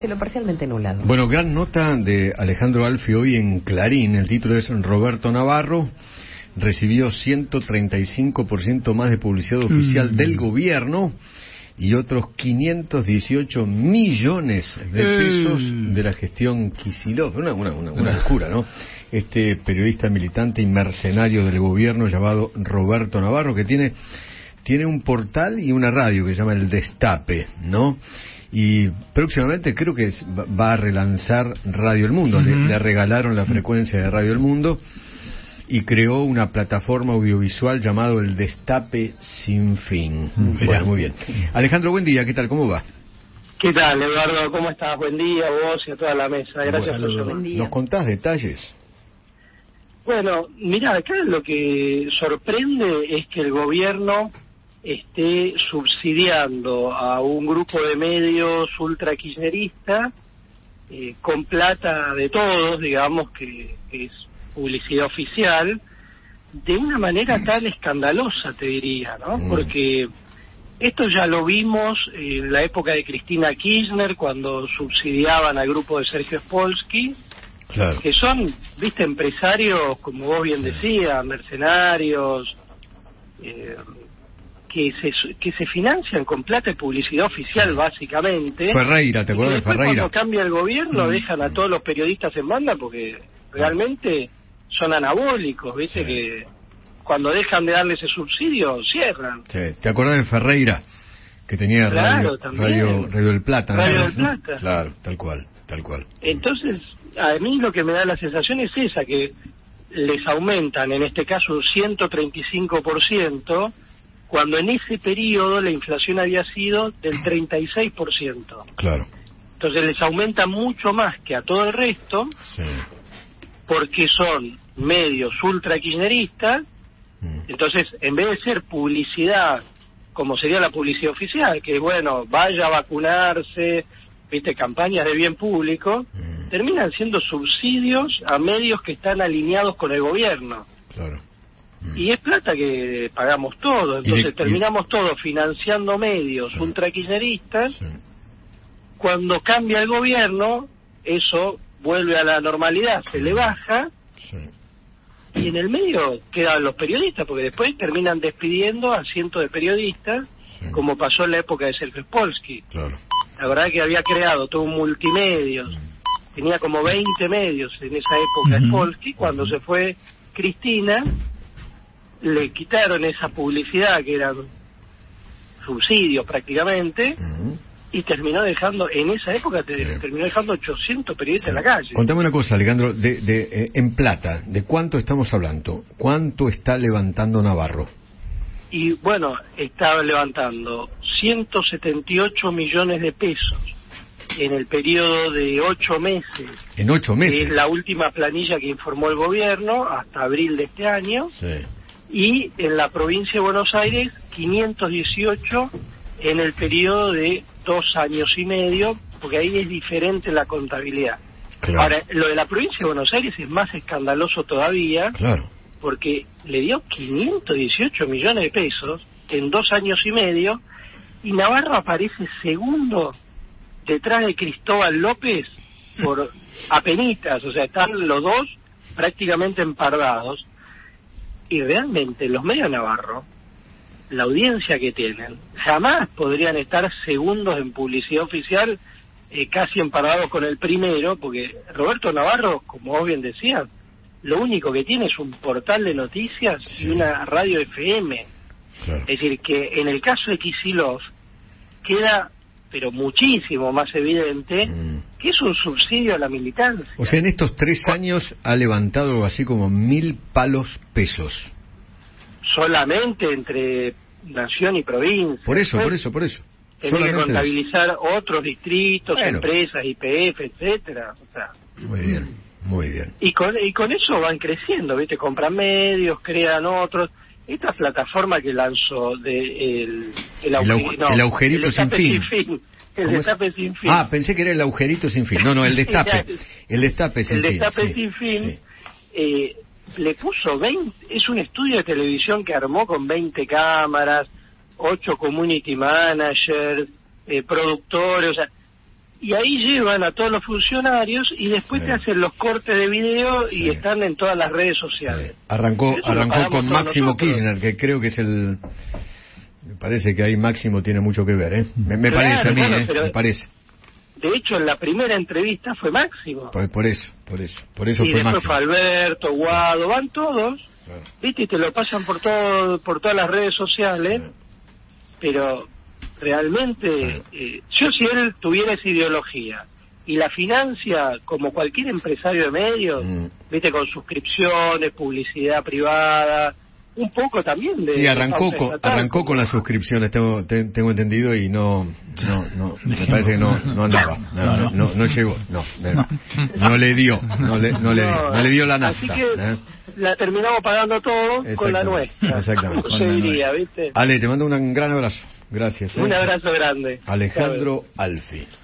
Lo parcialmente anulado. Bueno, gran nota de Alejandro Alfie hoy en Clarín. El título es Roberto Navarro recibió 135% más de publicidad oficial del gobierno y otros 518 millones de pesos de la gestión Kicillof. Una locura, ¿no? Este periodista militante y mercenario del gobierno llamado Roberto Navarro, que tiene un portal y una radio que se llama El Destape, ¿no? Y próximamente creo que va a relanzar Radio El Mundo. Le regalaron la frecuencia de Radio El Mundo y creó una plataforma audiovisual llamado El Destape Sin Fin. Bueno, muy bien. Alejandro, buen día, ¿qué tal? ¿Cómo va? ¿Qué tal, Eduardo? ¿Cómo estás? Buen día a vos y a toda la mesa. Gracias por llamar. ¿Nos contás detalles? Bueno, mirá, acá lo que sorprende es que el gobierno esté subsidiando a un grupo de medios ultra kirchneristas con plata de todos, digamos, que es publicidad oficial, de una manera tan escandalosa, te diría, ¿no? Porque esto ya lo vimos en la época de Cristina Kirchner, cuando subsidiaban al grupo de Sergio Spolsky, claro, que son, viste, empresarios, como vos bien decías, mercenarios, que se financian con plata de publicidad oficial, básicamente. Ferreira, ¿te acuerdas de Ferreira? Cuando cambia el gobierno dejan a todos los periodistas en banda porque realmente son anabólicos, ¿viste? Sí. Que cuando dejan de darle ese subsidio, cierran. Sí. ¿Te acuerdas de Ferreira? Que tenía Radio del Plata. Radio del Plata. Claro, tal cual. Entonces, a mí lo que me da la sensación es esa, que les aumentan, en este caso, un 135%, cuando en ese periodo la inflación había sido del 36%. Claro. Entonces les aumenta mucho más que a todo el resto, sí, porque son medios ultra kirchneristas. Entonces, en vez de ser publicidad, como sería la publicidad oficial, que bueno, vaya a vacunarse, viste, campañas de bien público, terminan siendo subsidios a medios que están alineados con el gobierno. Claro. Y es plata que pagamos todos, entonces terminamos todos financiando medios ultra-kirchneristas. Sí. Cuando cambia el gobierno, eso vuelve a la normalidad, se le baja, y en el medio quedan los periodistas, porque después terminan despidiendo a cientos de periodistas, como pasó en la época de Sergio Spolsky. Claro. La verdad que había creado todo un multimedios, tenía como 20 medios en esa época Spolsky. Cuando se fue Cristina, le quitaron esa publicidad que eran subsidios prácticamente, y terminó dejando, en esa época terminó dejando 800 periodistas en la calle. Contame una cosa, Alejandro, en plata, ¿de cuánto estamos hablando? ¿Cuánto está levantando Navarro? Y bueno, estaba levantando 178 millones de pesos en el periodo de 8 meses. ¿En 8 meses? Es la última planilla que informó el gobierno hasta abril de este año. Sí. Y en la provincia de Buenos Aires 518 en el periodo de 2 años y medio, porque ahí es diferente la contabilidad. Claro. Ahora, lo de la provincia de Buenos Aires es más escandaloso todavía, claro, porque le dio 518 millones de pesos en 2 años y medio, y Navarro aparece segundo detrás de Cristóbal López por apenitas, o sea, están los dos prácticamente empardados. Y realmente los medios de Navarro, la audiencia que tienen, jamás podrían estar segundos en publicidad oficial, casi emparados con el primero, porque Roberto Navarro, como vos bien decías, lo único que tiene es un portal de noticias y una radio FM. Claro. Es decir, que en el caso de Kicillof queda, pero muchísimo más evidente, que es un subsidio a la militancia. O sea, en estos 3 años ha levantado algo así como 1.000 palos pesos. Solamente entre nación y provincia. Por eso. Tiene que contabilizar otros distritos, empresas, IPF, etcétera. O sea, muy bien. Y con eso van creciendo, ¿viste? Compran medios, crean otros. Esta plataforma que lanzó el agujerito sin fin. El destape sin fin. Ah, pensé que era el agujerito sin fin. No, el destape. El destape sin fin. El destape sin fin. Sí. Le puso 20, es un estudio de televisión que armó con 20 cámaras, 8 community managers, productores, o sea, y ahí llevan a todos los funcionarios y después te hacen los cortes de video y están en todas las redes sociales. Arrancó con Máximo Kirchner, que creo que es el... Me parece que ahí Máximo tiene mucho que ver, ¿eh? Me parece a mí, me parece. De hecho, en la primera entrevista fue Máximo. Por eso fue Máximo. Y después fue Alberto, Guado, van todos, ¿viste? Y te lo pasan por todas las redes sociales, pero realmente, yo si él tuviera esa ideología y la financia como cualquier empresario de medios, ¿viste? Con suscripciones, publicidad privada... Un poco también de... Sí, arrancó con las suscripciones, tengo entendido, y no me parece que no andaba, no llegó, no le dio la nafta. Así que la terminamos pagando todos con la nuestra. Exactamente. Como se diría, ¿viste? Ale, te mando un gran abrazo. Gracias. Un abrazo grande. Alejandro Alfi.